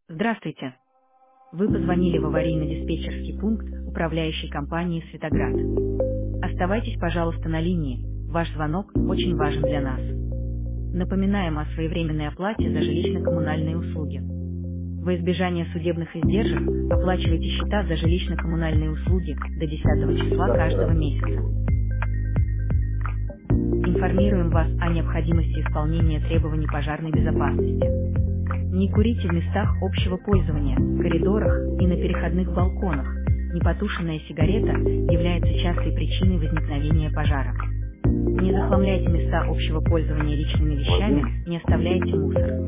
Здравствуйте. Вы позвонили в аварийно-диспетчерский пункт управляющей компании «Светоград». Оставайтесь, пожалуйста, на линии. Ваш звонок очень важен для нас. Напоминаем о своевременной оплате за жилищно-коммунальные услуги. Во избежание судебных издержек оплачивайте счета за жилищно-коммунальные услуги до 10 числа каждого месяца. Информируем вас о необходимости исполнения требований пожарной безопасности. Не курите в местах общего пользования, коридорах и на переходных балконах. Непотушенная сигарета является частой причиной возникновения пожара. Не захламляйте места общего пользования личными вещами, не оставляйте мусор.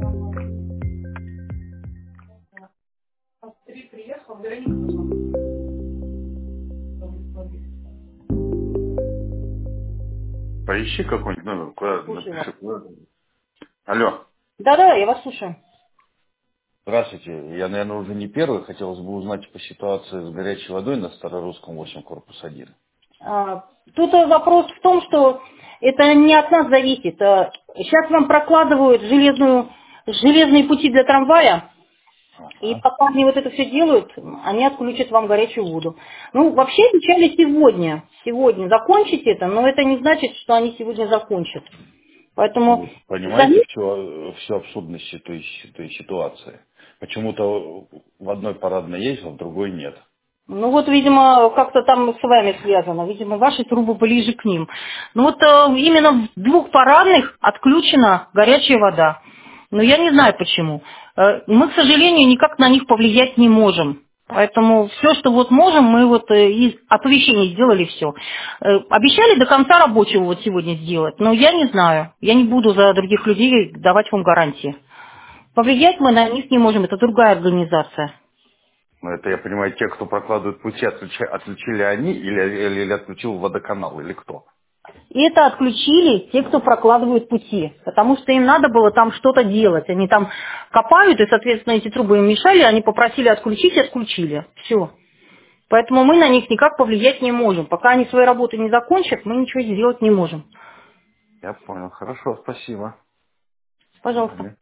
Поищи какой-нибудь номер, куда Слушаю вас. напиши. Алло, Да-да, я вас слушаю. здравствуйте. Я, наверное, уже не первый. Хотелось бы узнать по ситуации с горячей водой на Старорусском 8, корпус 1. Тут вопрос в том, что это не от нас зависит. Сейчас вам прокладывают железные пути для трамвая, и Ага. пока они вот это все делают, они отключат вам горячую воду. Ну, вообще обещали сегодня. Сегодня закончить это, но это не значит, что они сегодня закончат. Поэтому Вы понимаете звоните. всю абсурдность этой ситуации? Почему-то в одной парадной есть, а в другой нет. Ну вот, видимо, как-то там с вами связано. Видимо, ваши трубы ближе к ним. Ну вот именно в двух парадных отключена горячая вода. Но я не знаю почему. Мы, к сожалению, никак на них повлиять не можем. Поэтому все, что вот можем, мы вот из оповещений сделали все. Обещали до конца рабочего вот сегодня сделать, но я не знаю. Я не буду за других людей давать вам гарантии. Повлиять мы на них не можем, это другая организация. Но это, я понимаю, те, кто прокладывает пути, отключили они или отключил водоканал, или кто? И это отключили те, кто прокладывают пути, потому что им надо было там что-то делать. Они там копают, и, соответственно, эти трубы им мешали, они попросили отключить и отключили. Все. Поэтому мы на них никак повлиять не можем. Пока они свои работы не закончат, мы ничего сделать не можем. Я понял. Хорошо, спасибо. До Пожалуйста. свидания.